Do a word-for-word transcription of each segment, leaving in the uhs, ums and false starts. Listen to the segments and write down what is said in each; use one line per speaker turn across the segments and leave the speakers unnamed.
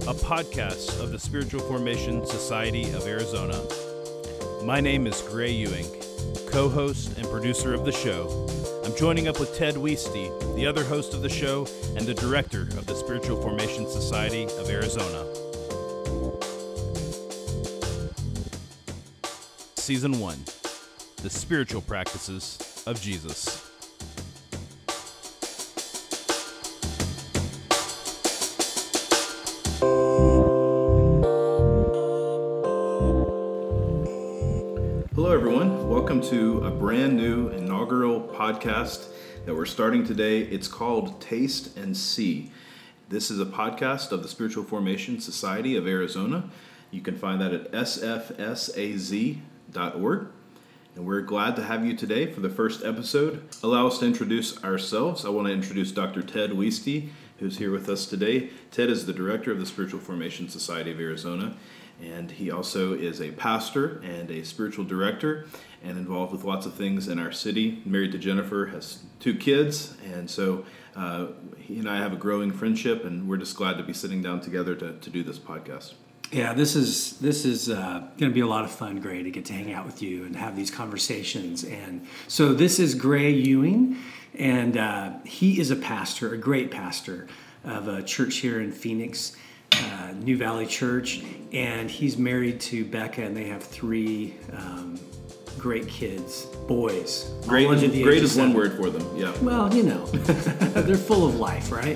a podcast of the Spiritual Formation Society of Arizona. My name is Gray Ewing, co-host and producer of the show. I'm joining up with Ted Wieste, the other host of the show and the director of the Spiritual Formation Society of Arizona. Season one, The Spiritual Practices of Jesus. Hello, everyone. Welcome to a brand new inaugural podcast that we're starting today. It's called Taste and See. This is a podcast of the Spiritual Formation Society of Arizona. You can find that at s f s a z dot org. And we're glad to have you today for the first episode. Allow us to introduce ourselves. I want to introduce Doctor Ted Wieste, who's here with us today. Ted is the director of the Spiritual Formation Society of Arizona. And he also is a pastor and a spiritual director and involved with lots of things in our city. Married to Jennifer, has two kids, and so uh, he and I have a growing friendship, and we're just glad to be sitting down together to, to do this podcast.
Yeah, this is this is uh, going to be a lot of fun, Gray, to get to hang out with you and have these conversations. And so this is Gray Ewing, and uh, he is a pastor, a great pastor of a church here in Phoenix, Uh, New Valley Church, and he's married to Becca, and they have three um, great kids, boys.
Great, is, great is one word for them, yeah.
Well, you know, they're full of life, right?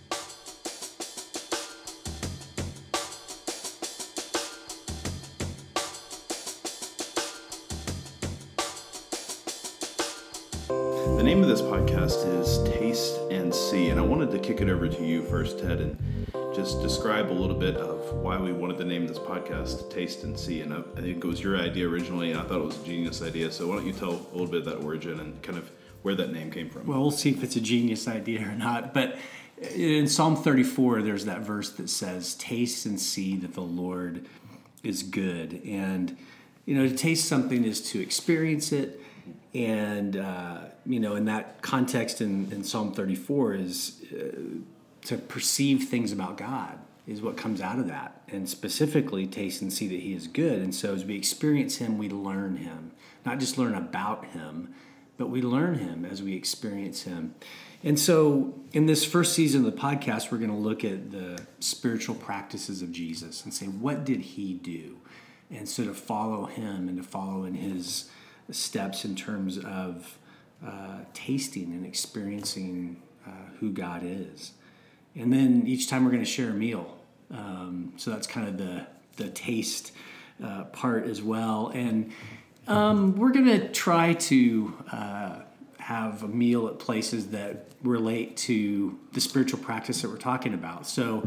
The name of this podcast is Taste and See, and I wanted to kick it over to you first, Ted, and just describe a little bit of why we wanted to name this podcast Taste and See. And I, I think it was your idea originally, and I thought it was a genius idea. So why don't you tell a little bit of that origin and kind of where that name came from?
Well, we'll see if it's a genius idea or not. But in Psalm thirty-four, there's that verse that says, "Taste and see that the Lord is good." And, you know, to taste something is to experience it. And, uh, you know, in that context in, in Psalm thirty-four is uh, to perceive things about God is what comes out of that. And specifically, taste and see that he is good. And so as we experience him, we learn him. Not just learn about him, but we learn him as we experience him. And so in this first season of the podcast, we're going to look at the spiritual practices of Jesus and say, what did he do? And so to follow him and to follow in his steps in terms of uh, tasting and experiencing uh, who God is. And then each time we're going to share a meal. Um, so that's kind of the, the taste uh, part as well. And um, we're going to try to uh, have a meal at places that relate to the spiritual practice that we're talking about. So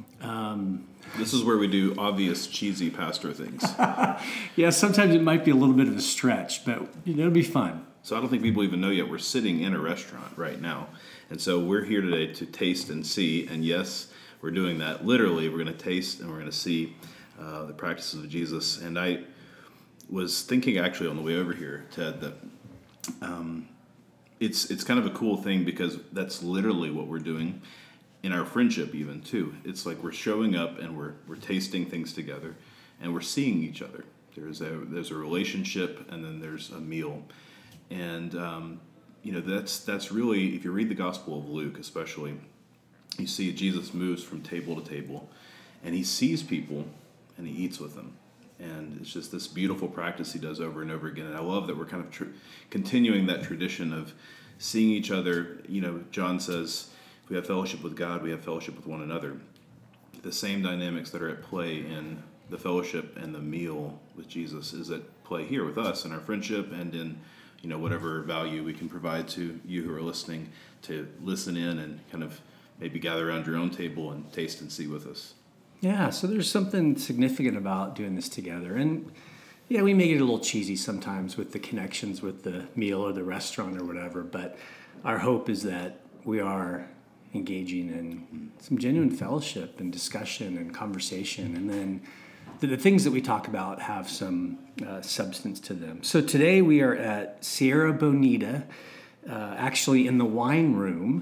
um,
this is where we do obvious cheesy pastor things.
Yeah, sometimes it might be a little bit of a stretch, but you know, it'll be fun.
So I don't think people even know yet we're sitting in a restaurant right now. And so we're here today to taste and see. And yes, we're doing that. Literally, we're going to taste and we're going to see uh, the practices of Jesus. And I was thinking actually on the way over here, Ted, that um, it's it's kind of a cool thing because that's literally what we're doing in our friendship even too. It's like we're showing up and we're we're tasting things together and we're seeing each other. There's a there's a relationship and then there's a meal. And um, you know, that's that's really, if you read the Gospel of Luke especially, you see Jesus moves from table to table and he sees people and he eats with them. And it's just this beautiful practice he does over and over again. And I love that we're kind of tr- continuing that tradition of seeing each other. You know, John says, if we have fellowship with God, we have fellowship with one another. The same dynamics that are at play in the fellowship and the meal with Jesus is at play here with us in our friendship and in, you know, whatever value we can provide to you who are listening to listen in and kind of maybe gather around your own table and taste and see with us.
Yeah, so there's something significant about doing this together. And yeah, we make it a little cheesy sometimes with the connections with the meal or the restaurant or whatever, but our hope is that we are engaging in some genuine fellowship and discussion and conversation, and then the, the things that we talk about have some uh, substance to them. So today we are at Sierra Bonita, uh, actually in the wine room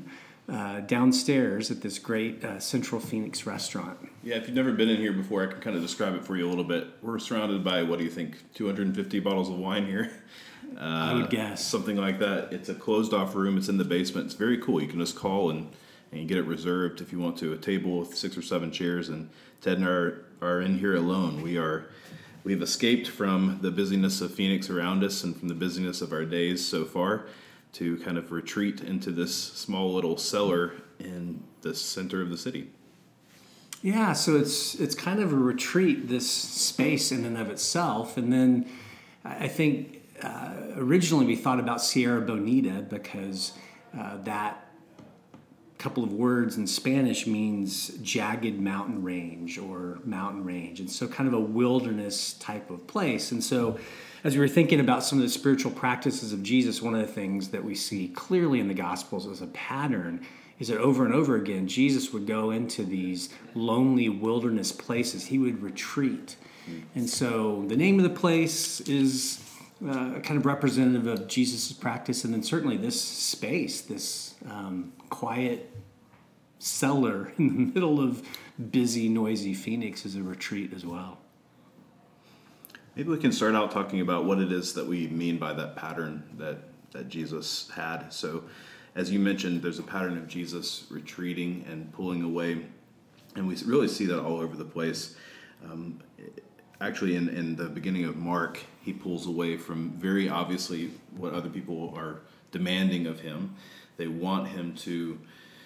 uh, downstairs at this great uh, Central Phoenix restaurant.
Yeah, if you've never been in here before, I can kind of describe it for you a little bit. We're surrounded by, what do you think, two hundred fifty bottles of wine here? Uh,
I would guess.
Something like that. It's a closed-off room. It's in the basement. It's very cool. You can just call and, and you get it reserved if you want to. A table with six or seven chairs, and Ted and I are, are in here alone. We are... We've escaped from the busyness of Phoenix around us and from the busyness of our days so far to kind of retreat into this small little cellar in the center of the city.
Yeah, so it's it's kind of a retreat, this space in and of itself. And then I think uh, originally we thought about Sierra Bonita because uh, that couple of words in Spanish means jagged mountain range or mountain range. And so kind of a wilderness type of place. And so as we were thinking about some of the spiritual practices of Jesus, one of the things that we see clearly in the Gospels as a pattern is that over and over again, Jesus would go into these lonely wilderness places. He would retreat. And so the name of the place is uh, kind of representative of Jesus' practice. And then certainly this space, this um, quiet cellar in the middle of busy, noisy Phoenix is a retreat as well.
Maybe we can start out talking about what it is that we mean by that pattern that, that Jesus had. So as you mentioned, there's a pattern of Jesus retreating and pulling away, and we really see that all over the place. Um, actually, in, in the beginning of Mark, he pulls away from very obviously what other people are demanding of him. They want him to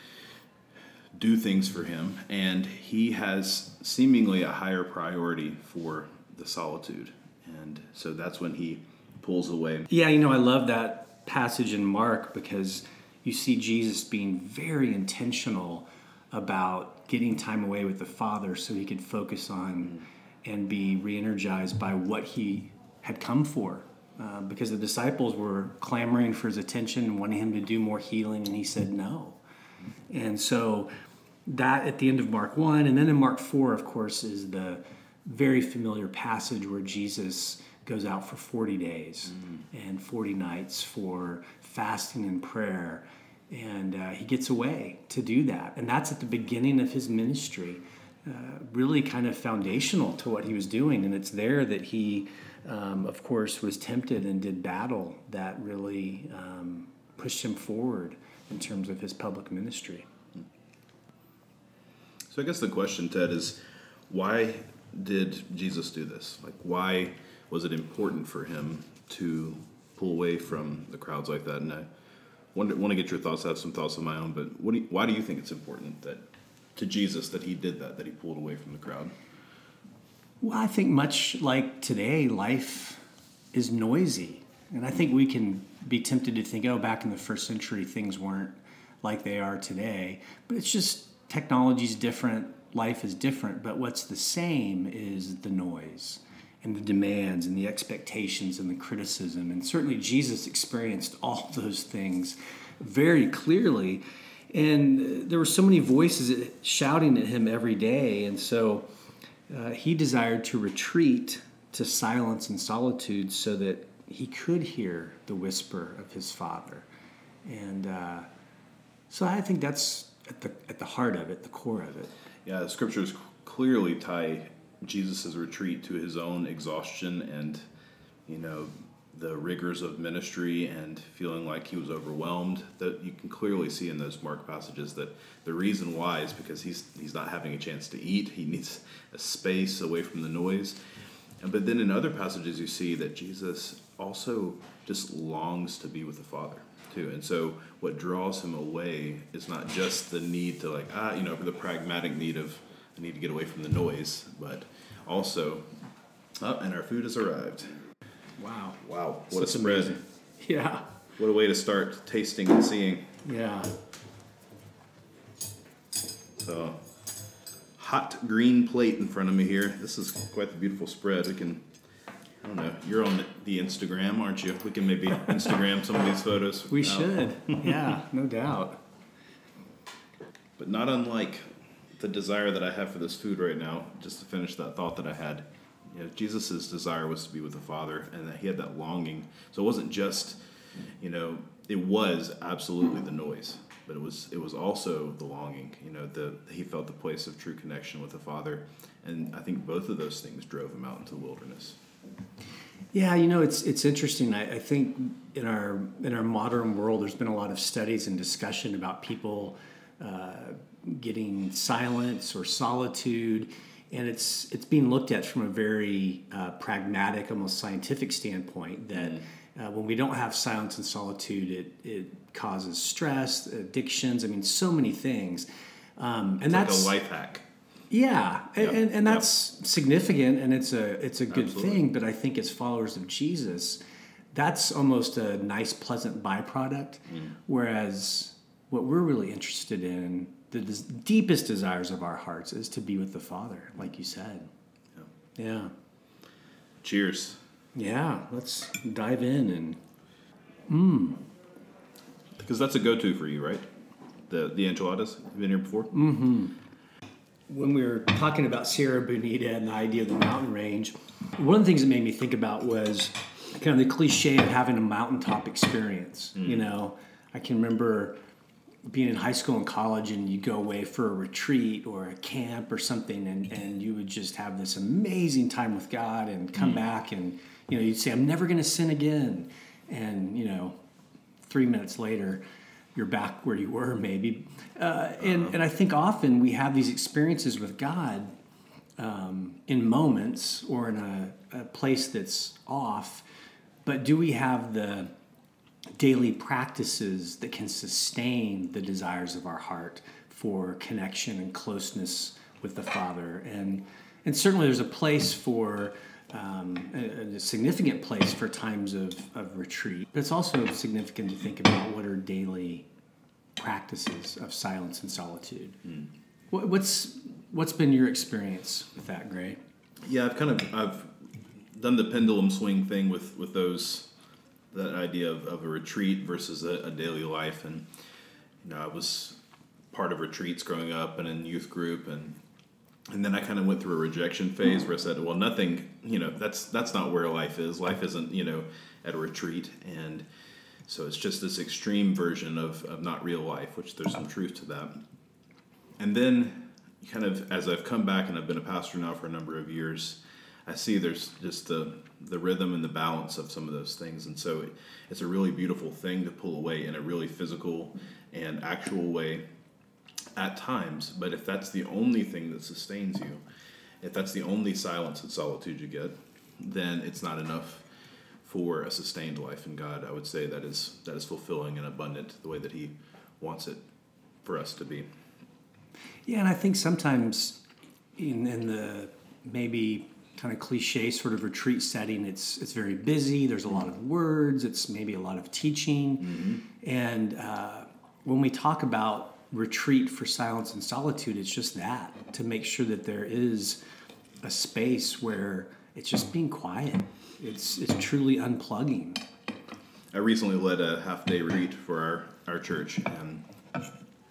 do things for him, and he has seemingly a higher priority for the solitude. And so that's when he pulls away.
Yeah, you know, I love that passage in Mark because you see Jesus being very intentional about getting time away with the Father so he could focus on and be re-energized by what he had come for. Uh, because the disciples were clamoring for his attention and wanting him to do more healing, and he said no. And so that at the end of Mark one, and then in Mark four, of course, is the very familiar passage where Jesus goes out for forty days mm. and forty nights for fasting and prayer. And uh, he gets away to do that. And that's at the beginning of his ministry, uh, really kind of foundational to what he was doing. And it's there that he, um, of course, was tempted and did battle that really um, pushed him forward in terms of his public ministry.
So I guess the question, Ted, is why did Jesus do this? Like, why was it important for him to pull away from the crowds like that? And I wonder, want to get your thoughts. I have some thoughts of my own, but what do you, why do you think it's important that to Jesus that he did that, that he pulled away from the crowd?
Well, I think much like today, life is noisy. And I think we can be tempted to think, oh, back in the first century, things weren't like they are today. But it's just technology's different, life is different. But what's the same is the noise and the demands and the expectations and the criticism. And certainly Jesus experienced all those things very clearly. And there were so many voices shouting at him every day. And so uh, he desired to retreat to silence and solitude so that he could hear the whisper of his Father. And uh, so I think that's at the at the heart of it, the core of it.
Yeah, the scriptures clearly tie Jesus' retreat to his own exhaustion and, you know, the rigors of ministry and feeling like he was overwhelmed. That you can clearly see in those Mark passages that the reason why is because he's he's not having a chance to eat. He needs a space away from the noise. But then in other passages you see that Jesus also just longs to be with the Father too. And so what draws him away is not just the need to like, ah, you know, the pragmatic need of I need to get away from the noise, but also, oh, and our food has arrived.
Wow.
Wow. What
That's
a spread.
amazing. Yeah.
What a way to start tasting and seeing.
Yeah.
So, hot green plate in front of me here. This is quite the beautiful spread. We can, I don't know, you're on the Instagram, aren't you? We can maybe Instagram some of these photos.
We
out.
should. Yeah, no doubt.
But not unlike the desire that I have for this food right now, just to finish that thought that I had. You know, Jesus' desire was to be with the Father, and that he had that longing. So it wasn't just, you know, it was absolutely the noise. but it was it was also the longing. You know, the he felt the place of true connection with the Father, and I think both of those things drove him out into the wilderness.
Yeah, you know, it's it's interesting. I, I think in our in our modern world, there's been a lot of studies and discussion about people uh, getting silence or solitude, and it's it's being looked at from a very uh, pragmatic, almost scientific standpoint. That uh, when we don't have silence and solitude, it it causes stress, addictions. I mean, so many things, um, and
It's
that's
like a life hack.
Yeah, and,
Yep.
and, and that's
Yep.
significant, and it's a it's a good
Absolutely.
thing. But I think as followers of Jesus, that's almost a nice, pleasant byproduct.
Mm.
Whereas what we're really interested in, the des- deepest desires of our hearts, is to be with the Father, like you said.
Yeah.
Yeah,
Cheers.
yeah. Let's dive in and
Because that's a go-to for you, right? The the enchiladas. You've been here before?
when we were talking about Sierra Bonita and the idea of the mountain range, one of the things that made me think about was kind of the cliche of having a mountaintop experience. You know, I can remember being in high school and college, and you go away for a retreat or a camp or something, and, and you would just have this amazing time with God and come back and, you know, you'd say, I'm never going to sin again. And, you know, three minutes later, you're back where you were maybe. Uh, and, and I think often we have these experiences with God um, in moments or in a, a place that's off, but do we have the daily practices that can sustain the desires of our heart for connection and closeness with the Father? And and certainly there's a place for um, a, a significant place for times of, of retreat. But it's also significant to think about what are daily practices of silence and solitude. Mm. What, what's what's been your experience with that, Gray?
Yeah, I've kind of I've done the pendulum swing thing with with those. That idea of, of a retreat versus a, a daily life. And, you know, I was part of retreats growing up and in youth group. And and then I kind of went through a rejection phase where I said, well, nothing, you know, that's that's not where life is. Life isn't, you know, at a retreat. And so it's just this extreme version of, of not real life, which there's some truth to that. And then kind of as I've come back and I've been a pastor now for a number of years, I see there's just the the rhythm and the balance of some of those things. And so it, it's a really beautiful thing to pull away in a really physical and actual way at times. But if that's the only thing that sustains you, if that's the only silence and solitude you get, then it's not enough for a sustained life in God. I would say that is that is fulfilling and abundant the way that He wants it for us to be.
Yeah, and I think sometimes in, in the maybe kind of cliche sort of retreat setting, it's it's very busy, there's a lot of words, it's maybe a lot of teaching. Mm-hmm. And uh, when we talk about retreat for silence and solitude, it's just that, to make sure that there is a space where it's just being quiet. It's it's truly unplugging.
I recently led a half-day retreat for our, our church, and there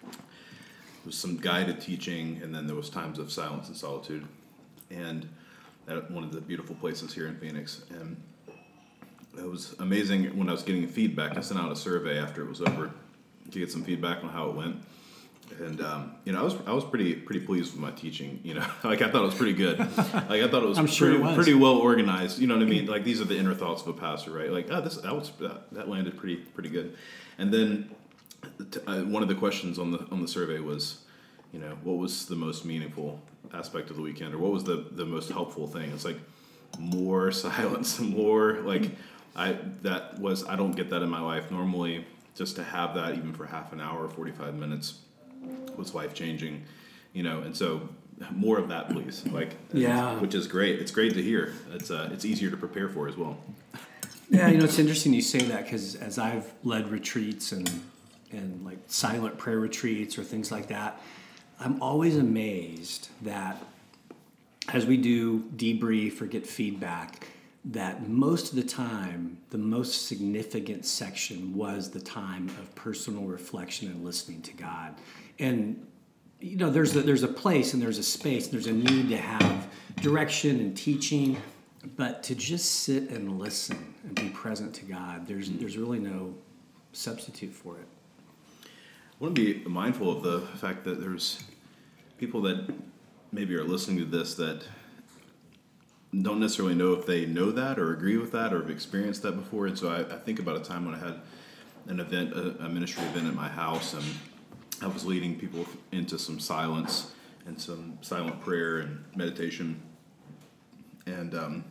was some guided teaching, and then there was times of silence and solitude. And at one of the beautiful places here in Phoenix. And it was amazing when I was getting feedback. I sent out a survey after it was over to get some feedback on how it went. And um, you know, I was I was pretty pretty pleased with my teaching. You know, like I thought it was pretty good. Like I thought it was,
I'm sure
pretty,
it was.
pretty well organized. You know what I mean? Like these are the inner thoughts of a pastor, right? Like, oh, this that was that, that landed pretty pretty good. And then t- uh, one of the questions on the on the survey was, you know, what was the most meaningful aspect of the weekend, or what was the, the most helpful thing? It's like more silence, more like I that was I don't get that in my life normally. Just to have that even for half an hour, forty-five minutes, was life changing, you know. And so more of that, please. Like,
yeah,
which is great. It's great to hear. It's uh, it's easier to prepare for as well.
Yeah, you know, it's interesting you say that, because as I've led retreats and and like silent prayer retreats or things like that, I'm always amazed that as we do debrief or get feedback, that most of the time, the most significant section was the time of personal reflection and listening to God. And, you know, there's a, there's a place and there's a space, and there's a need to have direction and teaching, but to just sit and listen and be present to God, there's there's really no substitute for it.
want to be mindful of the fact that there's people that maybe are listening to this that don't necessarily know if they know that or agree with that or have experienced that before. And so I, I think about a time when I had an event, a, a ministry event at my house, and I was leading people into some silence and some silent prayer and meditation. And um,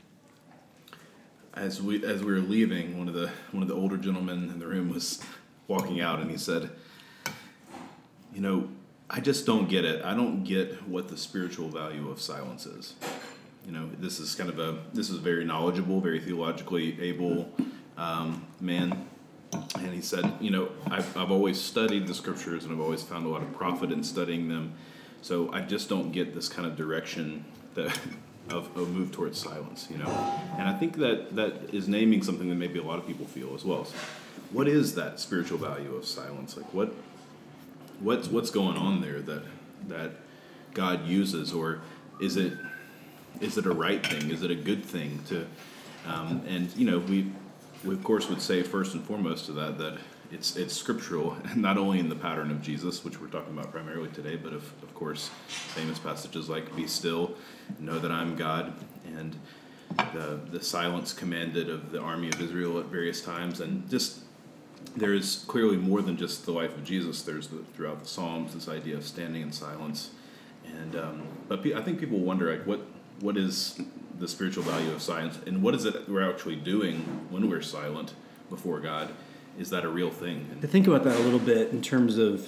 as we as we were leaving, one of the one of the older gentlemen in the room was walking out, and he said, "You know, I just don't get it. I don't get what the spiritual value of silence is." You know, this is kind of a, this is a very knowledgeable, very theologically able um, man. And he said, you know, I've, I've always studied the scriptures and I've always found a lot of profit in studying them. So I just don't get this kind of direction that of a move towards silence, you know. And I think that that is naming something that maybe a lot of people feel as well. So what is that spiritual value of silence? Like what, what's, what's going on there that, that God uses, or is it, Is it a right thing? Is it a good thing to? Um, and you know, we, we of course would say first and foremost to that that it's it's scriptural, not only in the pattern of Jesus, which we're talking about primarily today, but of of course famous passages like "Be still, know that I'm God," and the the silence commanded of the army of Israel at various times, and just there is clearly more than just the life of Jesus. There's the, throughout the Psalms this idea of standing in silence, and um, but pe- I think people wonder like what. What is the spiritual value of silence, and what is it we're actually doing when we're silent before God? Is that a real thing?
To think about that a little bit in terms of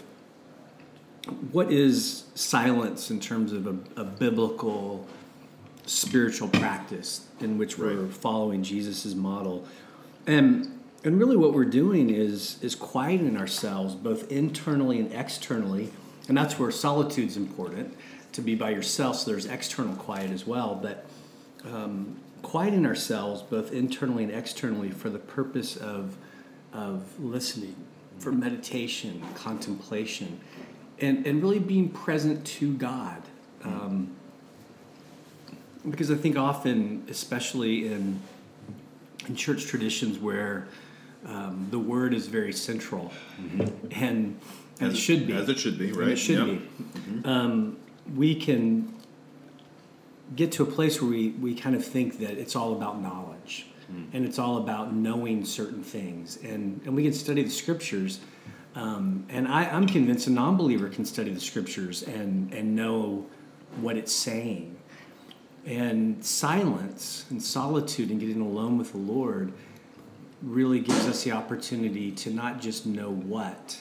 what is silence in terms of a, a biblical spiritual practice in which we're right. following Jesus' model. And and really what we're doing is is quieting ourselves both internally and externally, and that's where solitude's important. To be by yourself, so there's external quiet as well, but um, quieting ourselves both internally and externally for the purpose of of listening, for meditation, contemplation, and, and really being present to God. Um, because I think often, especially in in church traditions where um, the word is very central, mm-hmm. and, and
as
it should be.
As it should be, right?
It should
yep.
be. Mm-hmm. Um, we can get to a place where we, we kind of think that it's all about knowledge mm. and it's all about knowing certain things. And, and we can study the scriptures. Um, and I, I'm convinced a non-believer can study the scriptures and, and know what it's saying. And silence and solitude and getting alone with the Lord really gives us the opportunity to not just know what,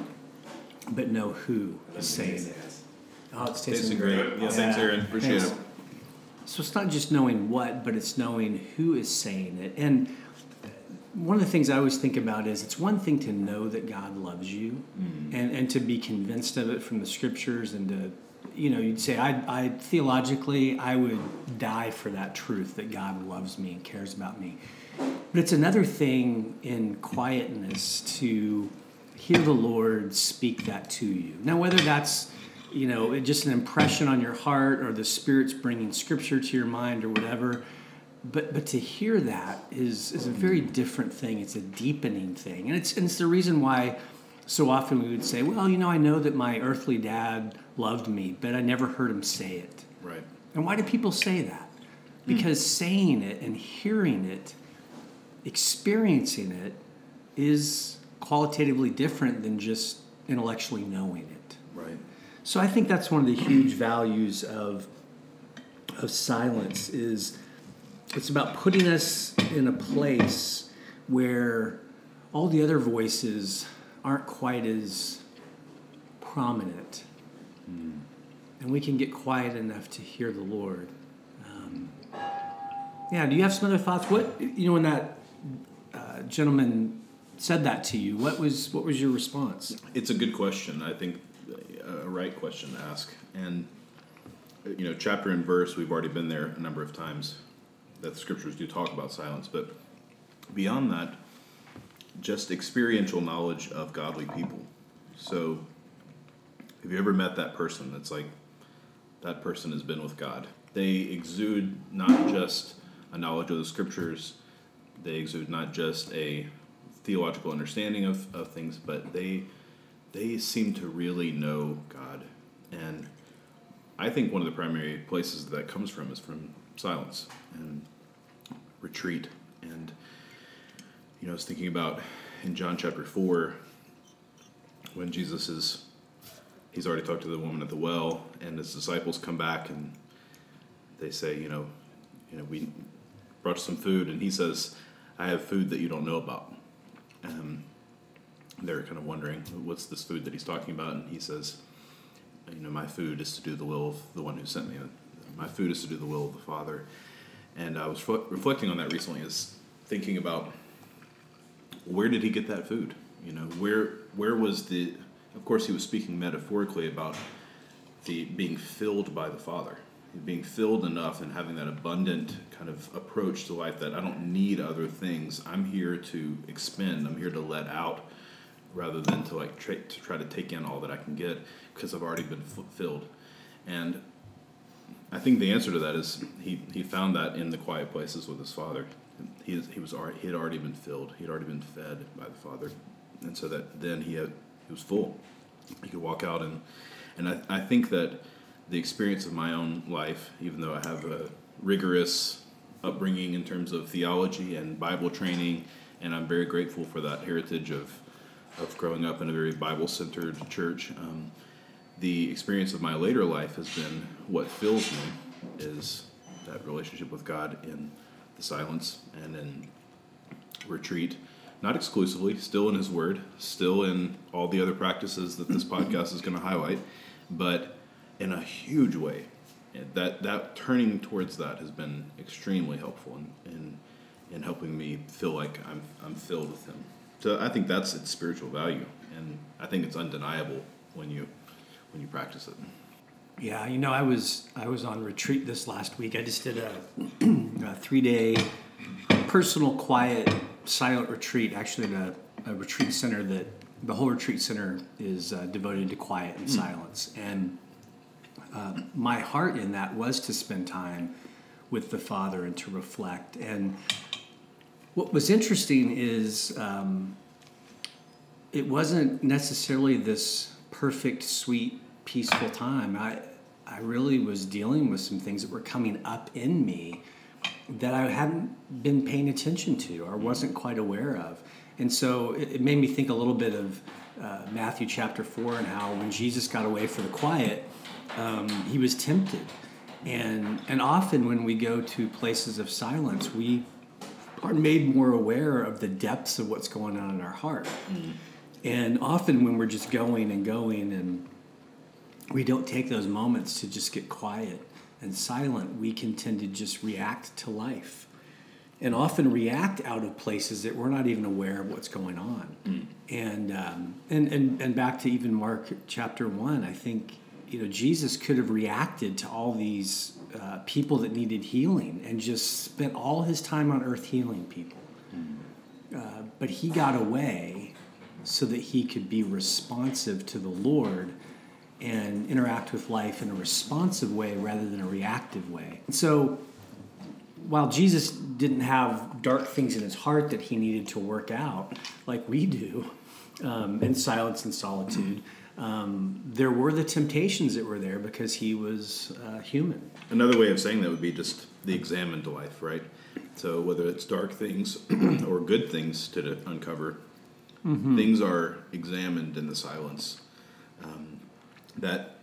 but know who is saying it. Oh, it's tasting, tasting great.
great. Yeah, thanks, Aaron. Appreciate thanks. it.
So it's not just knowing what, but it's knowing who is saying it. And one of the things I always think about is it's one thing to know that God loves you mm. and, and to be convinced of it from the scriptures and to, you know, you'd say, I, I theologically, I would die for that truth that God loves me and cares about me. But it's another thing in quietness to hear the Lord speak that to you. Now, whether that's you know, just an impression on your heart or the Spirit's bringing scripture to your mind or whatever. But but to hear that is, is a very different thing. It's a deepening thing. And it's, and it's the reason why so often we would say, well, you know, I know that my earthly dad loved me, but I never heard him say it.
Right.
And why do people say that? Because mm. saying it and hearing it, experiencing it, is qualitatively different than just intellectually knowing it.
Right.
So I think that's one of the huge values of of silence is it's about putting us in a place where all the other voices aren't quite as prominent. Mm. And we can get quiet enough to hear the Lord. Um, yeah, do you have some other thoughts? What, you know, when that uh, gentleman said that to you, what was what was your response?
It's a good question. I think a right question to ask. And, you know, chapter and verse, we've already been there a number of times that the scriptures do talk about silence. But beyond that, just experiential knowledge of godly people. So have you ever met that person that's like, that person has been with God? They exude not just a knowledge of the scriptures, they exude not just a theological understanding of, of things, but they they seem to really know God. And I think one of the primary places that comes from is from silence and retreat. And, you know, I was thinking about in John chapter four, when Jesus is, he's already talked to the woman at the well, and his disciples come back and they say, you know, you know, we brought some food, and he says, I have food that you don't know about. Um, they're kind of wondering, what's this food that he's talking about? And he says, you know, my food is to do the will of the one who sent me. My food is to do the will of the Father. And I was re- reflecting on that recently, is thinking about, where did he get that food? You know, where where was the, of course he was speaking metaphorically about the being filled by the Father, being filled enough and having that abundant kind of approach to life that I don't need other things. I'm here to expend, I'm here to let out, rather than to like tra- to try to take in all that I can get, because I've already been f- filled. And I think the answer to that is he, he found that in the quiet places with his Father. He he was already, he had already been filled. He had already been fed by the Father, and so that then he had he was full. He could walk out and and I, I think that the experience of my own life, even though I have a rigorous upbringing in terms of theology and Bible training, and I'm very grateful for that heritage of of growing up in a very Bible-centered church. Um, the experience of my later life has been what fills me is that relationship with God in the silence and in retreat, not exclusively, still in his word, still in all the other practices that this podcast is going to highlight, but in a huge way. That that turning towards that has been extremely helpful in in, in helping me feel like I'm I'm filled with him. So I think that's its spiritual value, and I think it's undeniable when you when you practice it.
Yeah, you know, I was I was on retreat this last week. I just did a, a three-day personal, quiet, silent retreat. Actually, at a, a retreat center that the whole retreat center is uh, devoted to quiet and mm. silence. And uh, my heart in that was to spend time with the Father and to reflect. And what was interesting is um, it wasn't necessarily this perfect, sweet, peaceful time. I I really was dealing with some things that were coming up in me that I hadn't been paying attention to or wasn't quite aware of. And so it, it made me think a little bit of uh, Matthew chapter four and how when Jesus got away for the quiet, um, he was tempted. And and often when we go to places of silence, we are made more aware of the depths of what's going on in our heart. Mm. And often when we're just going and going and we don't take those moments to just get quiet and silent, we can tend to just react to life and often react out of places that we're not even aware of what's going on. Mm. And, um, and and and back to even Mark chapter one, I think, you know, Jesus could have reacted to all these uh, people that needed healing and just spent all his time on earth healing people. Mm. Uh, but he got away so that he could be responsive to the Lord and interact with life in a responsive way rather than a reactive way. And so while Jesus didn't have dark things in his heart that he needed to work out like we do um, in silence and solitude, um, there were the temptations that were there because he was uh, human.
Another way of saying that would be just the examined life, right? So whether it's dark things or good things to uncover, mm-hmm. things are examined in the silence. Um, that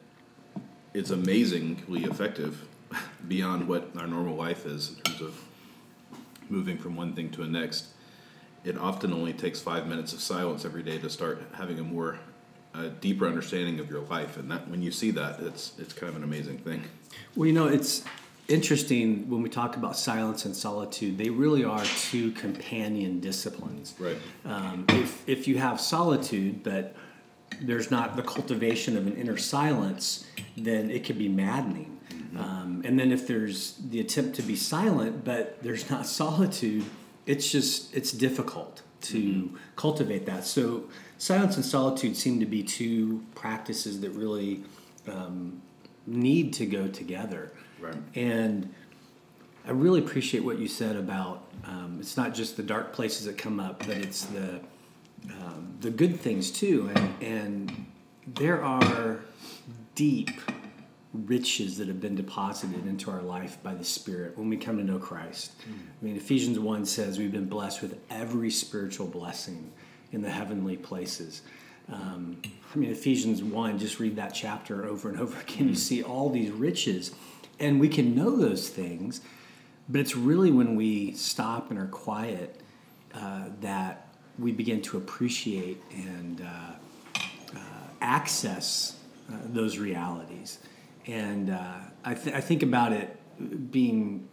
is amazingly effective beyond what our normal life is in terms of moving from one thing to the next. It often only takes five minutes of silence every day to start having a more a deeper understanding of your life, and that when you see that, it's it's kind of an amazing thing.
Well, you know, it's interesting when we talk about silence and solitude. They really are two companion disciplines.
Right.
Um, if if you have solitude, but there's not the cultivation of an inner silence, then it can be maddening. Mm-hmm. Um, and then if there's the attempt to be silent, but there's not solitude, it's just, it's difficult to mm-hmm. cultivate that. So silence and solitude seem to be two practices that really um, need to go together.
Right.
And I really appreciate what you said about um, it's not just the dark places that come up, but it's the um, the good things too. And, and there are deep riches that have been deposited into our life by the Spirit when we come to know Christ. Mm. I mean, Ephesians one says we've been blessed with every spiritual blessing in the heavenly places. Um, I mean, Ephesians one, just read that chapter over and over again. You see all these riches, and we can know those things, but it's really when we stop and are quiet uh, that we begin to appreciate and uh, uh, access uh, those realities. And uh, I, th- I think about it being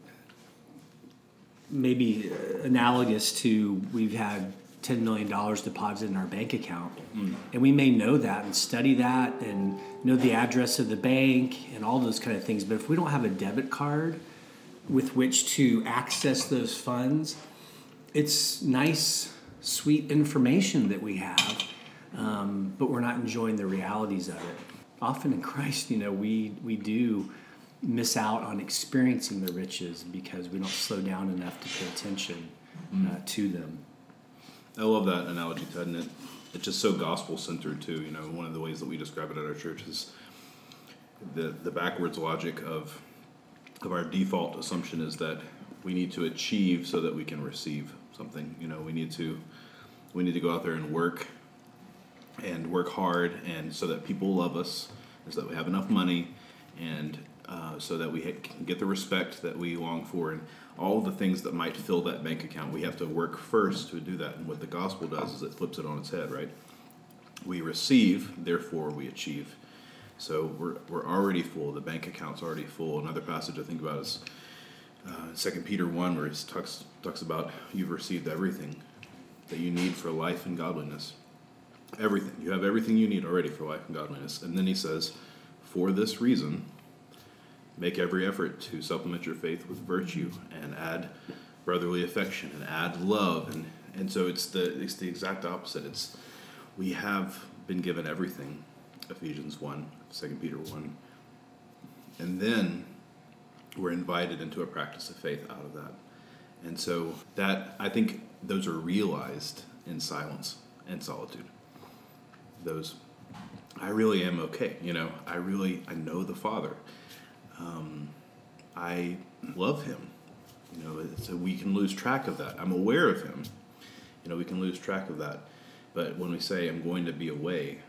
maybe analogous to we've had ten million dollars deposited in our bank account. Mm. And we may know that and study that and know the address of the bank and all those kind of things. But if we don't have a debit card with which to access those funds, it's nice, sweet information that we have, um, but we're not enjoying the realities of it. Often in Christ, you know, we, we do miss out on experiencing the riches because we don't slow down enough to pay attention uh, to them.
I love that analogy, Ted, and it, it's just so gospel-centered, too. You know, one of the ways that we describe it at our church is the, the backwards logic of, of our default assumption is that we need to achieve so that we can receive something. You know, we need to we need to go out there and work and work hard, and so that people love us, and so that we have enough money, and uh, so that we can get the respect that we long for, and all the things that might fill that bank account. We have to work first to do that. And what the gospel does is it flips it on its head, right? We receive, therefore we achieve. So we're we're already full. The bank account's already full. Another passage I think about is uh, Second Peter one, where it talks talks about you've received everything that you need for life and godliness. Everything. You have everything you need already for life and godliness. And then he says, for this reason, make every effort to supplement your faith with virtue and add brotherly affection and add love. And, and so it's the it's the exact opposite. It's we have been given everything, Ephesians one, Second Peter one. And then we're invited into a practice of faith out of that. And so that, I think those are realized in silence and solitude. Those, I really am okay. You know, I really, I know the Father. Um, I love him. You know, so we can lose track of that. I'm aware of him. You know, we can lose track of that. But when we say, I'm going to be away,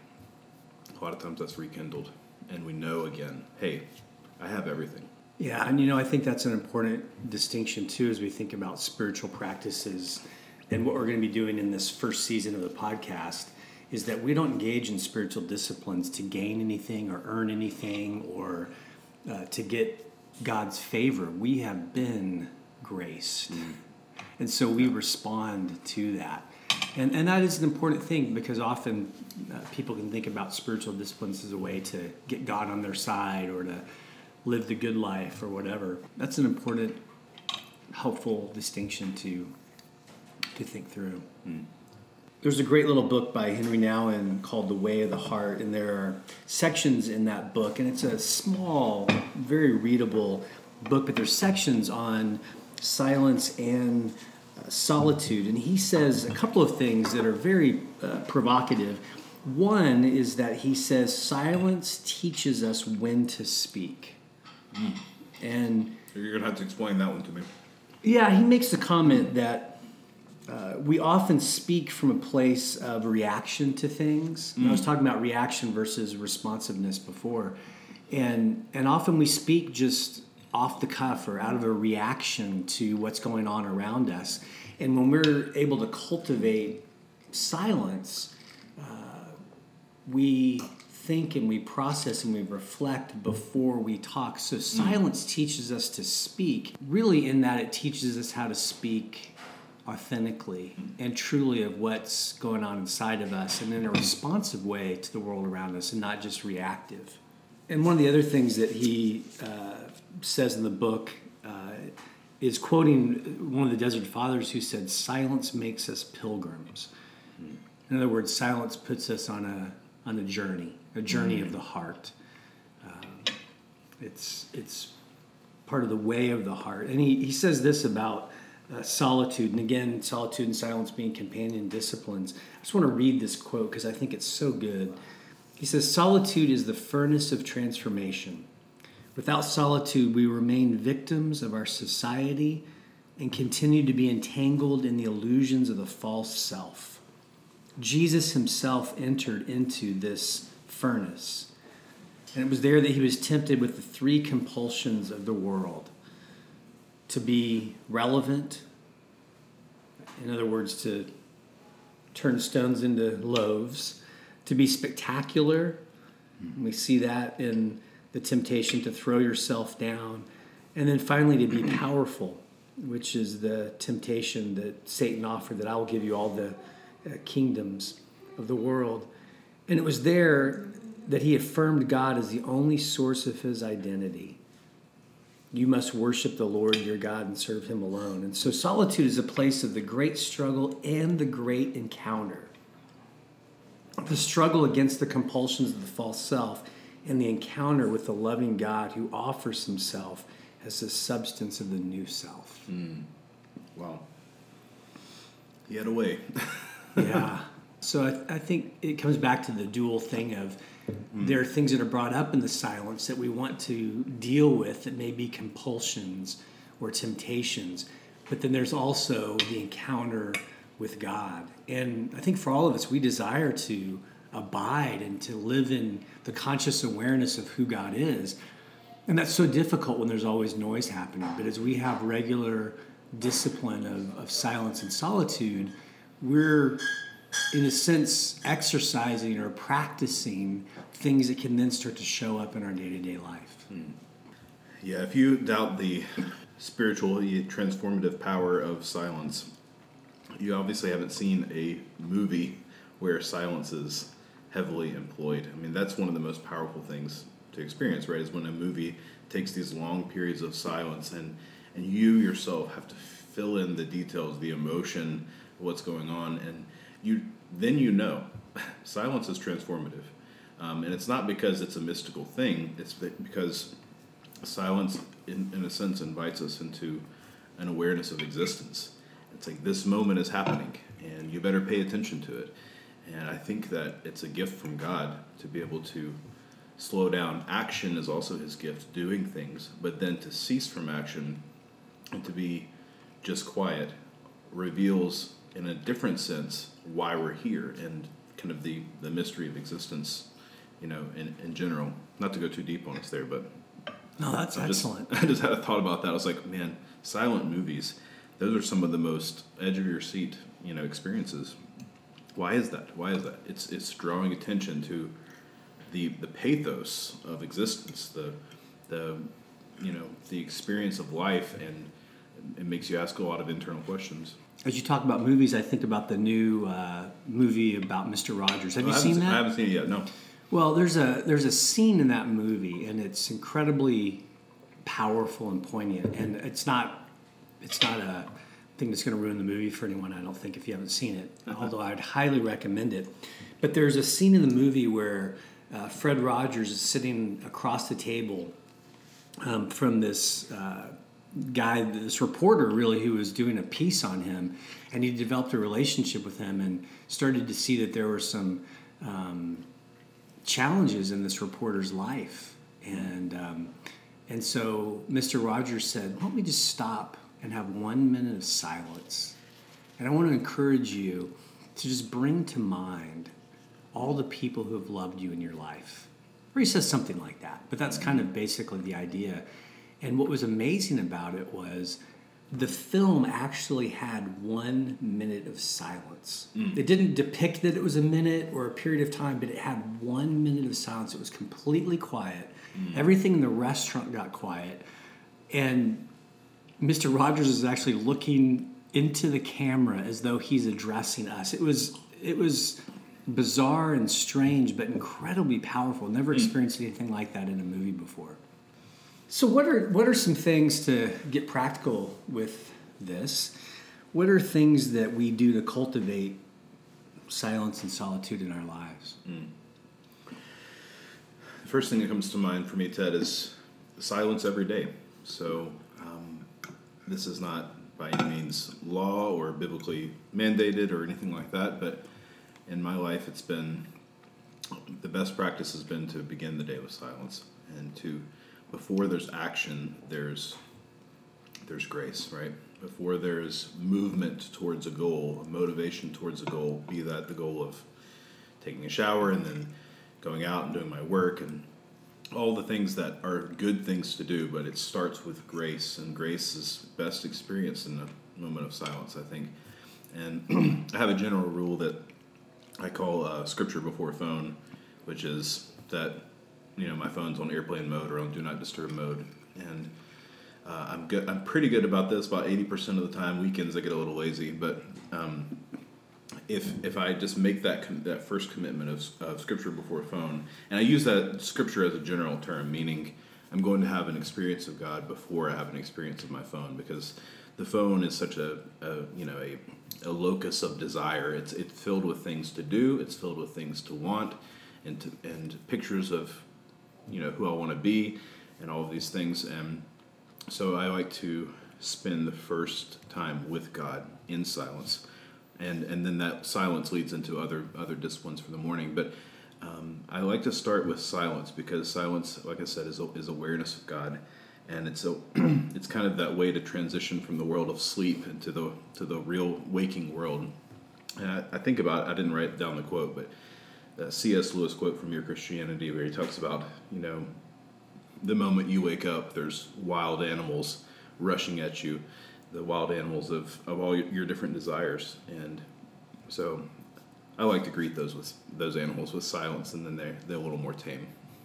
a lot of times that's rekindled. And we know again, hey, I have everything.
Yeah, and you know, I think that's an important distinction too as we think about spiritual practices and what we're going to be doing in this first season of the podcast is that we don't engage in spiritual disciplines to gain anything or earn anything or uh, to get God's favor. We have been graced. Mm. And so we respond to that. And and that is an important thing because often uh, people can think about spiritual disciplines as a way to get God on their side or to live the good life or whatever. That's an important, helpful distinction to to think through. Mm. There's a great little book by Henry Nouwen called The Way of the Heart, and there are sections in that book, and it's a small, very readable book, but there's sections on silence and uh, solitude, and he says a couple of things that are very uh, provocative. One is that he says silence teaches us when to speak. Mm. And
you're going to have to explain that one to me.
Yeah, he makes the comment that Uh, we often speak from a place of reaction to things. Mm. I was talking about reaction versus responsiveness before. And and often we speak just off the cuff or out of a reaction to what's going on around us. And when we're able to cultivate silence, uh, we think and we process and we reflect before we talk. So silence mm. teaches us to speak. Really in that it teaches us how to speak authentically and truly of what's going on inside of us and in a responsive way to the world around us and not just reactive. And one of the other things that he uh, says in the book uh, is quoting one of the Desert Fathers who said, silence makes us pilgrims. In other words, silence puts us on a on a journey, a journey mm-hmm. of the heart. Um, it's it's part of the way of the heart. And he, he says this about uh, solitude, and again, solitude and silence being companion disciplines. I just want to read this quote because I think it's so good. He says, "Solitude is the furnace of transformation. Without solitude, we remain victims of our society and continue to be entangled in the illusions of the false self. Jesus himself entered into this furnace, and it was there that he was tempted with the three compulsions of the world: to be relevant, in other words, to turn stones into loaves, to be spectacular, and we see that in the temptation to throw yourself down, and then finally to be powerful, which is the temptation that Satan offered, that I will give you all the uh, kingdoms of the world. And it was there that he affirmed God as the only source of his identity. You must worship the Lord your God and serve him alone. And so solitude is a place of the great struggle and the great encounter. The struggle against the compulsions of the false self and the encounter with the loving God who offers himself as the substance of the new self.
Mm. Wow. He had a way.
Yeah. So I, I think it comes back to the dual thing of mm. there are things that are brought up in the silence that we want to deal with that may be compulsions or temptations, but then there's also the encounter with God. And I think for all of us, we desire to abide and to live in the conscious awareness of who God is. And that's so difficult when there's always noise happening. But as we have regular discipline of, of silence and solitude, we're, in a sense, exercising or practicing things that can then start to show up in our day-to-day life.
Hmm. Yeah, if you doubt the spiritual, transformative power of silence, you obviously haven't seen a movie where silence is heavily employed. I mean, that's one of the most powerful things to experience, right? Is when a movie takes these long periods of silence and and you yourself have to fill in the details, the emotion, what's going on, and you then you know silence is transformative. Um, and it's not because it's a mystical thing, it's because silence, in, in a sense, invites us into an awareness of existence. It's like this moment is happening, and you better pay attention to it. And I think that it's a gift from God to be able to slow down. Action is also his gift, doing things, but then to cease from action and to be just quiet reveals, in a different sense, why we're here and kind of the, the mystery of existence, you know, in, in general. Not to go too deep on us there, but...
No, that's
I just,
excellent.
I just had a thought about that. I was like, man, silent movies, those are some of the most edge of your seat, you know, experiences. Why is that? Why is that? It's it's drawing attention to the the pathos of existence, the the you know the experience of life, and it makes you ask a lot of internal questions.
As you talk about movies, I think about the new uh, movie about Mister Rogers. Have
no,
you
I
seen that?
I haven't seen it yet. No.
Well, there's a there's a scene in that movie, and it's incredibly powerful and poignant. And it's not it's not a thing that's going to ruin the movie for anyone, I don't think, if you haven't seen it, uh-huh. although I'd highly recommend it. But there's a scene in the movie where uh, Fred Rogers is sitting across the table um, from this uh, guy, this reporter, really, who was doing a piece on him, and he developed a relationship with him and started to see that there were some um, challenges in this reporter's life. And, um, and so Mister Rogers said, why don't we just stop and have one minute of silence. And I want to encourage you to just bring to mind all the people who have loved you in your life. Or he says something like that, but that's kind of basically the idea. And what was amazing about it was the film actually had one minute of silence. Mm. It didn't depict that it was a minute or a period of time, but it had one minute of silence. It was completely quiet. Mm. Everything in the restaurant got quiet. And Mister Rogers is actually looking into the camera as though he's addressing us. It was it was bizarre and strange, but incredibly powerful. Never experienced anything like that in a movie before. So what are what are some things to get practical with this? What are things that we do to cultivate silence and solitude in our lives?
Mm. The first thing that comes to mind for me, Ted, is silence every day. So um, this is not by any means law or biblically mandated or anything like that, but in my life, it's been, the best practice has been to begin the day with silence, and to, before there's action, there's there's grace, right? Before there's movement towards a goal, a motivation towards a goal, be that the goal of taking a shower and then going out and doing my work and all the things that are good things to do, but it starts with grace, and grace is best experienced in a moment of silence, I think. And I have a general rule that I call uh, scripture before phone, which is that, you know, my phone's on airplane mode or on do not disturb mode, and uh, I'm good. I'm pretty good about this. About eighty percent of the time, weekends I get a little lazy, but um, if if I just make that com- that first commitment of, of scripture before phone, and I use that scripture as a general term, meaning I'm going to have an experience of God before I have an experience of my phone, because the phone is such a, a you know a, a locus of desire. It's it's filled with things to do. It's filled with things to want, and to, and pictures of you know who I want to be, and all of these things. And so I like to spend the first time with God in silence. And and then that silence leads into other other disciplines for the morning. But um, I like to start with silence, because silence, like I said, is is awareness of God, and it's a it's kind of that way to transition from the world of sleep into the to the real waking world. And I, I think about I didn't write down the quote, but uh, C S Lewis quote from Mere Christianity, where he talks about you know the moment you wake up, there's wild animals rushing at you. The wild animals of, of all your different desires, and so I like to greet those with those animals with silence, and then they're they're a little more tame.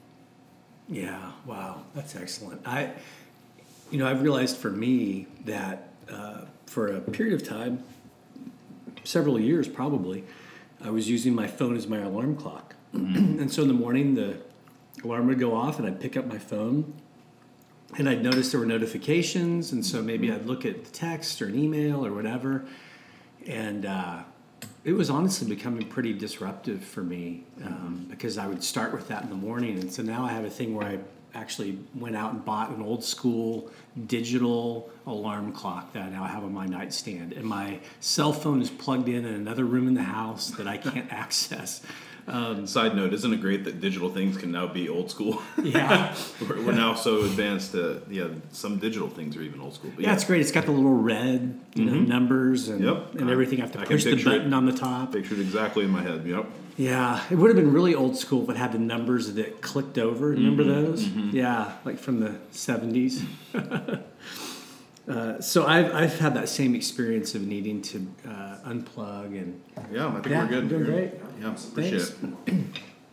Yeah, wow, that's excellent. I, you know, I've realized for me that uh, for a period of time, several years probably, I was using my phone as my alarm clock, mm-hmm. and so in the morning the alarm would go off, and I'd pick up my phone. And I'd notice there were notifications, and so maybe I'd look at the text or an email or whatever. And uh, it was honestly becoming pretty disruptive for me um, because I would start with that in the morning. And so now I have a thing where I actually went out and bought an old school digital alarm clock that I now have on my nightstand. And my cell phone is plugged in in another room in the house that I can't access.
Um, Side note, isn't it great that digital things can now be old school?
Yeah.
we're, we're now so advanced that, yeah, some digital things are even old school.
But yeah, yeah, it's great. It's got the little red you mm-hmm. know, numbers and,
yep.
and everything. I have to
I
push the button
it,
on the top.
Pictured exactly in my head, yep.
Yeah, it would have been really old school if it had the numbers that clicked over. Remember
mm-hmm.
those?
Mm-hmm.
Yeah, like from the seventies. Uh, so I've I've had that same experience of needing to uh, unplug and
yeah, I think
yeah,
we're good.
Doing great.
Yeah, appreciate
Thanks.
it.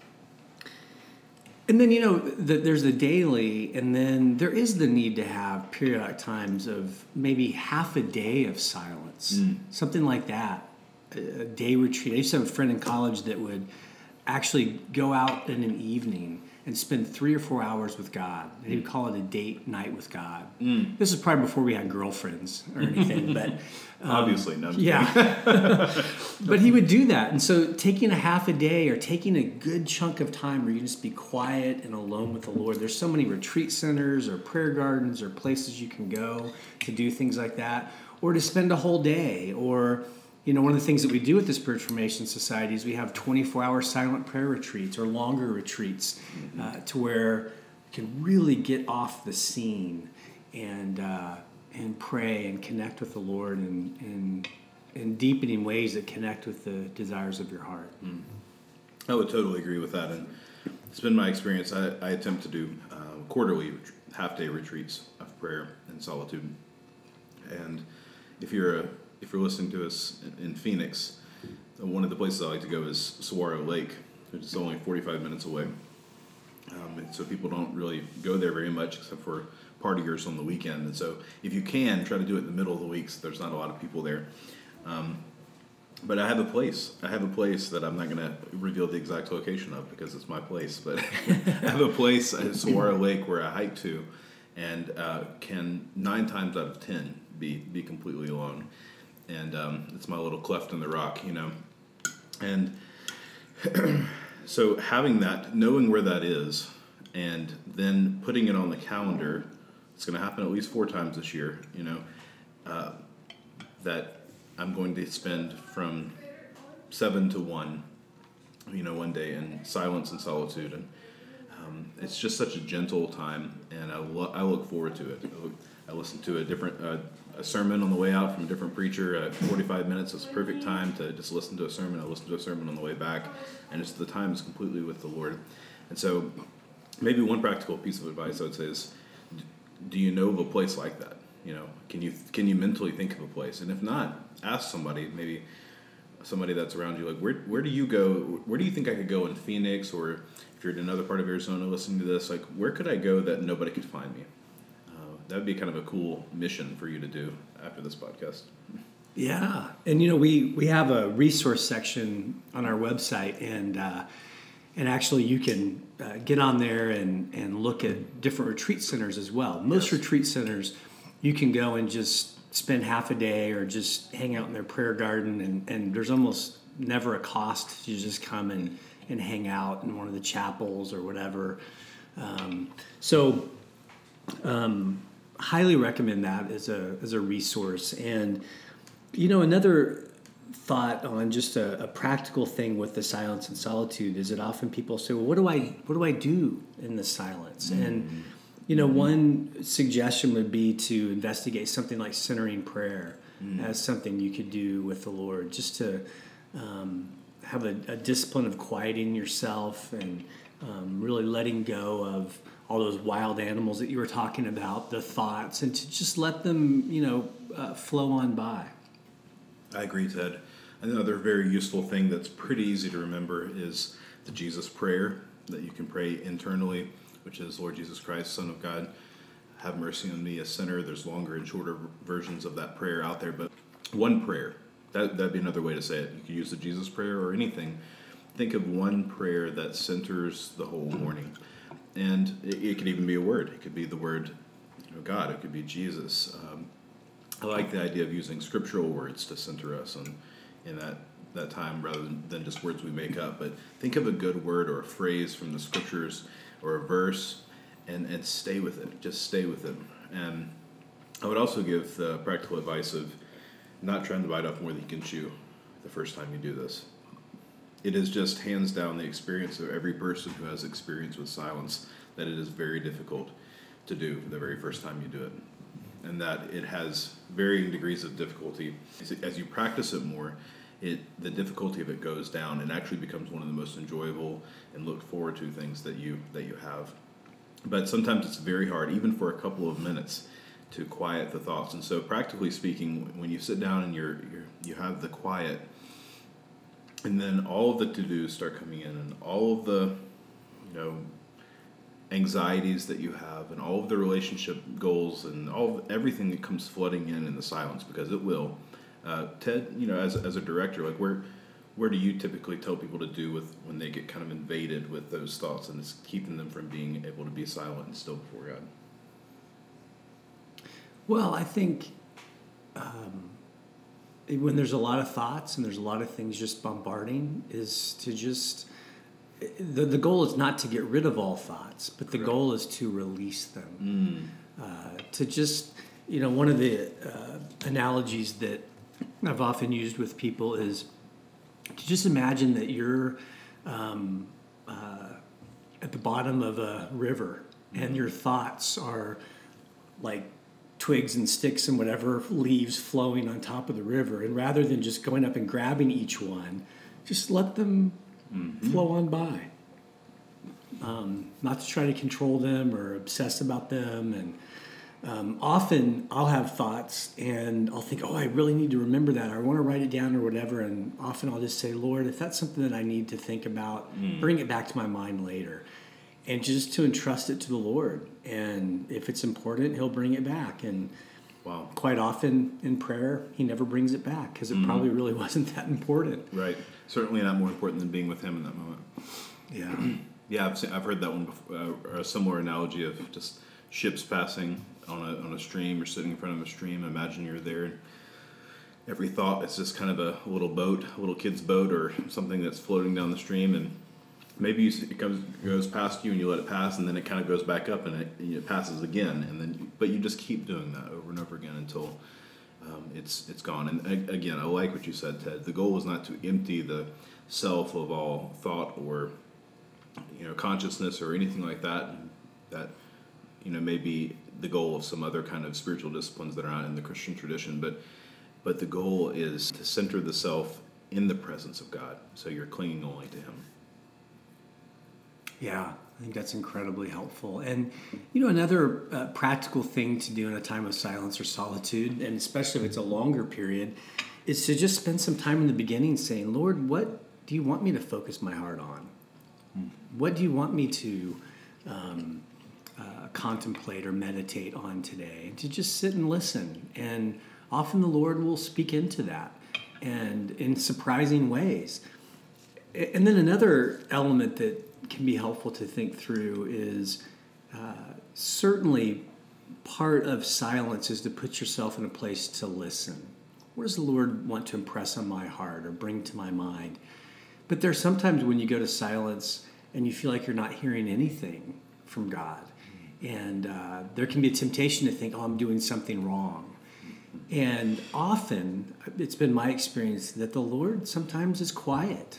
And then you know the, there's the daily, and then there is the need to have periodic times of maybe half a day of silence, mm. something like that, a day retreat. I used to have a friend in college that would actually go out in an evening and spend three or four hours with God. And he would call it a date night with God. Mm. This is probably before we had girlfriends or anything, but um,
obviously, no.
Yeah, but he would do that, and so taking a half a day or taking a good chunk of time where you can just be quiet and alone with the Lord. There's so many retreat centers or prayer gardens or places you can go to do things like that, or to spend a whole day, or. You know, one of the things that we do at the Spiritual Formation Society is we have twenty-four hour silent prayer retreats or longer retreats mm-hmm. uh, to where you can really get off the scene and uh, and pray and connect with the Lord in, in, in deepening ways that connect with the desires of your heart.
Mm. I would totally agree with that. And it's been my experience. I, I attempt to do uh, quarterly half-day retreats of prayer and solitude. And if you're a If you're listening to us in Phoenix, one of the places I like to go is Saguaro Lake, which is only forty-five minutes away. Um, and so people don't really go there very much except for partiers on the weekend. And so if you can, try to do it in the middle of the week so there's not a lot of people there. Um, but I have a place. I have a place that I'm not going to reveal the exact location of because it's my place. But I have a place at Saguaro Lake where I hike to and uh, can nine times out of ten be, be completely alone. And um, it's my little cleft in the rock, you know. And so having that, knowing where that is, and then putting it on the calendar, it's going to happen at least four times this year, you know. Uh, that I'm going to spend from seven to one, you know, one day in silence and solitude. And um, it's just such a gentle time, and I, lo- I look forward to it. I, look, I listen to a different uh, a sermon on the way out from a different preacher at forty-five minutes. It's a perfect time to just listen to a sermon. I listen to a sermon on the way back, and it's the time is completely with the Lord. And so maybe one practical piece of advice I would say is, do you know of a place like that? You know, can you can you mentally think of a place? And if not, ask somebody, maybe somebody that's around you, like, where where do you go? Where do you think I could go in Phoenix? Or if you're in another part of Arizona listening to this, like, where could I go that nobody could find me? Uh, that would be kind of a cool mission for you to do after this podcast.
Yeah. And, you know, we, we have a resource section on our website, and uh, and actually you can uh, get on there and, and look at different retreat centers as well. Most yes. retreat centers, you can go and just spend half a day or just hang out in their prayer garden, and, and there's almost never a cost. You just come and, and hang out in one of the chapels or whatever. Um, so um, highly recommend that as a as a resource. And, you know, another thought on just a, a practical thing with the silence and solitude is that often people say, well, what do I what do I do in the silence? Mm-hmm. And you know, one suggestion would be to investigate something like centering prayer mm. as something you could do with the Lord, just to um, have a, a discipline of quieting yourself and um, really letting go of all those wild animals that you were talking about, the thoughts, and to just let them, you know, uh, flow on by.
I agree, Ted. Another very useful thing that's pretty easy to remember is the Jesus prayer that you can pray internally, which is, Lord Jesus Christ, Son of God, have mercy on me, a sinner. There's longer and shorter versions of that prayer out there, but one prayer, that, that'd be another way to say it. You could use the Jesus prayer or anything. Think of one prayer that centers the whole morning. And it, it could even be a word. It could be the word, you know, God. It could be Jesus. Um, I like the idea of using scriptural words to center us on, in that that time rather than, than just words we make up. But think of a good word or a phrase from the scriptures or a verse, and, and stay with it. Just stay with it. And I would also give the practical advice of not trying to bite off more than you can chew the first time you do this. It is just hands down the experience of every person who has experience with silence that it is very difficult to do the very first time you do it. And that it has varying degrees of difficulty. As you practice it more, it the difficulty of it goes down and actually becomes one of the most enjoyable and looked forward to things that you that you have. But sometimes it's very hard, even for a couple of minutes, to quiet the thoughts. And so, practically speaking, when you sit down and you're, you're you have the quiet, and then all of the to-dos start coming in, and all of the, you know, anxieties that you have, and all of the relationship goals, and all of everything that comes flooding in in the silence, because it will. Uh, Ted, you know, as as a director, like where where do you typically tell people to do with when they get kind of invaded with those thoughts, and it's keeping them from being able to be silent and still before God?
Well, I think um, when there's a lot of thoughts and there's a lot of things just bombarding, is to just the the goal is not to get rid of all thoughts, but the Correct. Goal is to release them. Mm. Uh, to just, you know, one of the uh, analogies that I've often used with people is to just imagine that you're um, uh, at the bottom of a river, mm. and your thoughts are like twigs and sticks and whatever leaves flowing on top of the river. And rather than just going up and grabbing each one, just let them mm-hmm. flow on by. Um, not to try to control them or obsess about them. And um, often I'll have thoughts and I'll think, oh, I really need to remember that, or I want to write it down or whatever. And often I'll just say, Lord, if that's something that I need to think about, mm. bring it back to my mind later. And just to entrust it to the Lord. And if it's important, he'll bring it back. And wow. quite often in prayer, he never brings it back because it mm-hmm. probably really wasn't that important. Right.
Certainly not more important than being with him in that moment.
Yeah.
yeah, I've, seen, I've heard that one before, uh, or a similar analogy of just ships passing on a on a stream or sitting in front of a stream. Imagine you're there, and every thought is just kind of a little boat, a little kid's boat or something that's floating down the stream, and maybe you, it comes goes past you and you let it pass, and then it kind of goes back up and it, it passes again, and then you, but you just keep doing that over and over again until um, it's it's gone. And a- again, I like what you said, Ted. The goal is not to empty the self of all thought or you know consciousness or anything like that. That you know may be the goal of some other kind of spiritual disciplines that are not in the Christian tradition, but but the goal is to center the self in the presence of God, so you're clinging only to Him.
Yeah, I think that's incredibly helpful. And, you know, another uh, practical thing to do in a time of silence or solitude, and especially if it's a longer period, is to just spend some time in the beginning saying, Lord, what do you want me to focus my heart on? What do you want me to um, uh, contemplate or meditate on today? And to just sit and listen. And often the Lord will speak into that, and in surprising ways. And then another element that can be helpful to think through is uh, certainly part of silence is to put yourself in a place to listen. What does the Lord want to impress on my heart or bring to my mind? But there's sometimes when you go to silence and you feel like you're not hearing anything from God. And uh, there can be a temptation to think, oh, I'm doing something wrong. And often, it's been my experience that the Lord sometimes is quiet.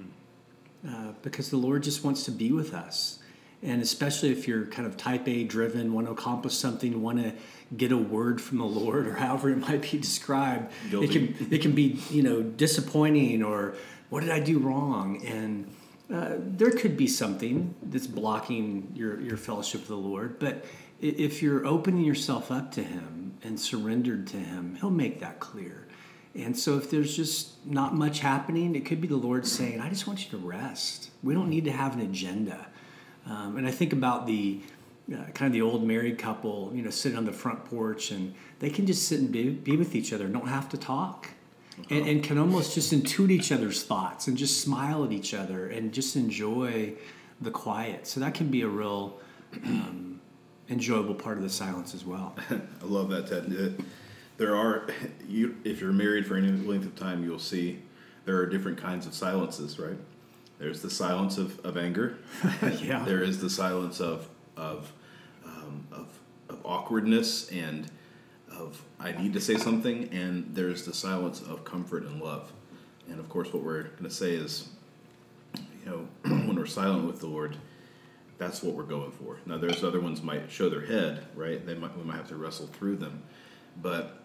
Uh, because the Lord just wants to be with us. And especially if you're kind of type A driven, want to accomplish something, want to get a word from the Lord, or however it might be described,
Guilty.
it can it can be you know disappointing, or what did I do wrong? And uh, there could be something that's blocking your, your fellowship with the Lord. But if you're opening yourself up to Him and surrendered to Him, He'll make that clear. And so if there's just not much happening, it could be the Lord saying, I just want you to rest. We don't need to have an agenda. Um, and I think about the uh, kind of the old married couple, you know, sitting on the front porch, and they can just sit and be, be with each other, don't have to talk, uh-huh. and, and can almost just intuit each other's thoughts and just smile at each other and just enjoy the quiet. So that can be a real um, enjoyable part of the silence as well.
I love that, Ted. Uh, There are, you, if you're married for any length of time, you'll see there are different kinds of silences, right? There's the silence of, of anger.
Yeah.
There is the silence of of, um, of of awkwardness and of I need to say something, and there's the silence of comfort and love. And of course, what we're going to say is, you know, when we're silent with the Lord, that's what we're going for. Now, there's other ones might show their head, right? They might we might have to wrestle through them, but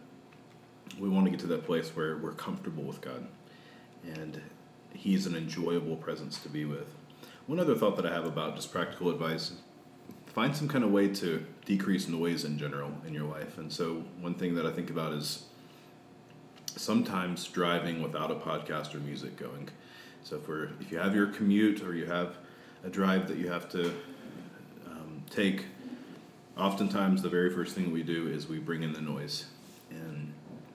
we want to get to that place where we're comfortable with God, and He's an enjoyable presence to be with. One other thought that I have about just practical advice: find some kind of way to decrease noise in general in your life. And so, one thing that I think about is sometimes driving without a podcast or music going. So, if we're if you have your commute or you have a drive that you have to um, take, oftentimes the very first thing we do is we bring in the noise. And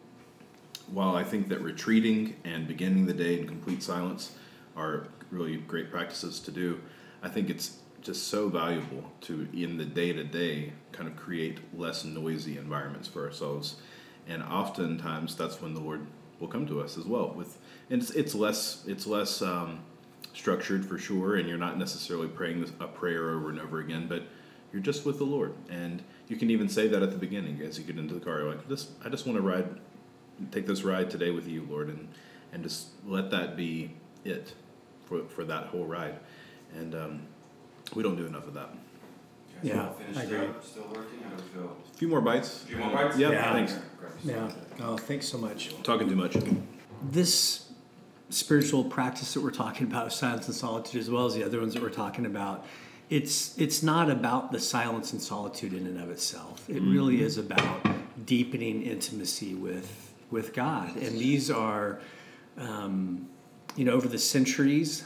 while I think that retreating and beginning the day in complete silence are really great practices to do, I think it's just so valuable to, in the day-to-day, kind of create less noisy environments for ourselves. And oftentimes that's when the Lord will come to us as well. With and it's, it's less it's less um, structured for sure, and you're not necessarily praying a prayer over and over again, but you're just with the Lord. And you can even say that at the beginning as you get into the car. You're like, this, I just want to ride, take this ride today with you, Lord, and, and just let that be it for for that whole ride. And um, we don't do enough of that.
Yeah, I agree.
Still working? How do we feel?
A few more bites.
A few more bites?
Yeah,
Yeah.
thanks.
Yeah. Oh, thanks so much.
Talking too much.
This spiritual practice that we're talking about, silence and solitude, as well as the other ones that we're talking about, it's it's not about the silence and solitude in and of itself. It mm-hmm. really is about deepening intimacy with with God. And these are, um, you know, over the centuries,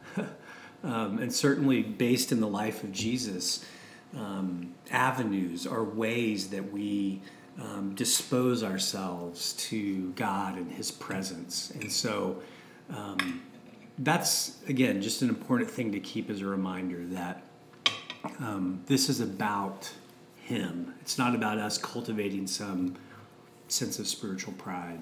um, and certainly based in the life of Jesus, um, avenues or ways that we um, dispose ourselves to God and His presence. And so um, that's, again, just an important thing to keep as a reminder that um, this is about Him. It's not about us cultivating some sense of spiritual pride.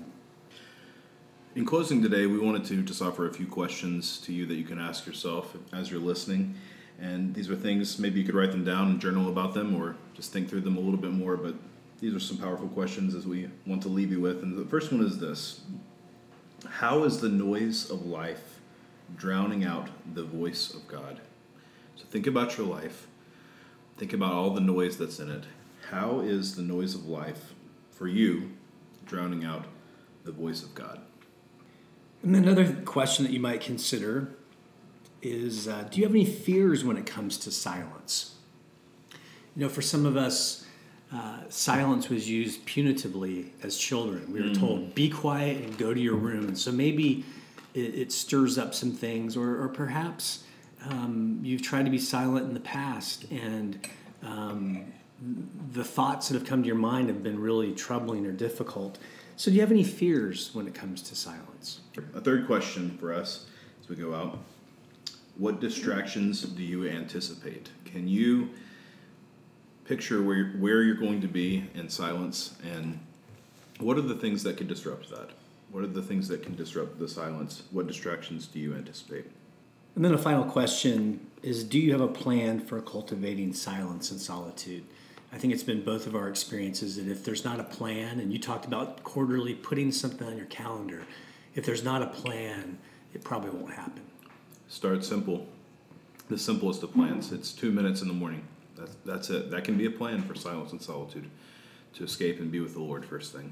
In closing today, we wanted to just offer a few questions to you that you can ask yourself as you're listening. And these are things, maybe you could write them down and journal about them, or just think through them a little bit more. But these are some powerful questions as we want to leave you with. And the first one is this: how is the noise of life drowning out the voice of God? So think about your life. Think about all the noise that's in it. How is the noise of life for you drowning out the voice of God?
And another question that you might consider is, uh, do you have any fears when it comes to silence? You know, for some of us, uh, silence was used punitively as children. We were mm. told, be quiet and go to your room. And so maybe it, it stirs up some things, or, or perhaps um, you've tried to be silent in the past, and um, the thoughts that have come to your mind have been really troubling or difficult. So do you have any fears when it comes to silence?
A third question for us as we go out: what distractions do you anticipate? Can you picture where you're, where you're going to be in silence, and what are the things that could disrupt that? What are the things that can disrupt the silence? What distractions do you anticipate?
And then a final question is, do you have a plan for cultivating silence and solitude? I think it's been both of our experiences that if there's not a plan, and you talked about quarterly putting something on your calendar, if there's not a plan, it probably won't happen.
Start simple. The simplest of plans. It's two minutes in the morning. That's, that's it. That can be a plan for silence and solitude, to escape and be with the Lord first thing.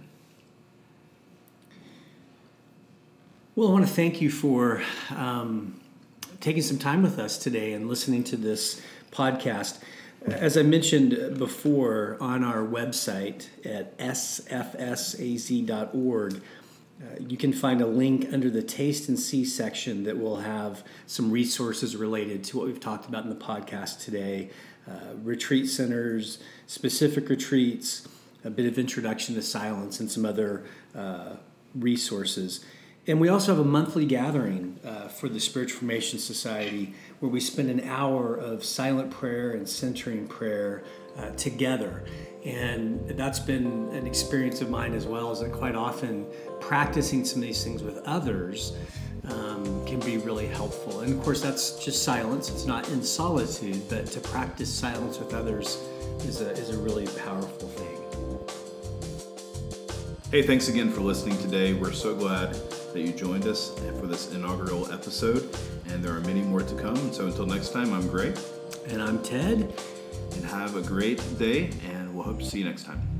Well, I want to thank you for um, taking some time with us today and listening to this podcast. As I mentioned before, on our website at s f s a z dot org, uh, you can find a link under the Taste and See section that will have some resources related to what we've talked about in the podcast today. Uh, retreat centers, specific retreats, a bit of introduction to silence, and some other uh, resources. And we also have a monthly gathering uh, for the Spiritual Formation Society, where we spend an hour of silent prayer and centering prayer uh, together. And that's been an experience of mine as well, is that quite often practicing some of these things with others um, can be really helpful. And of course, that's just silence. It's not in solitude, but to practice silence with others is a, is a really powerful thing.
Hey, thanks again for listening today. We're so glad that you joined us for this inaugural episode, and there are many more to come. So until next time, I'm Gray.
And I'm Ted.
And have a great day, and we'll hope to see you next time.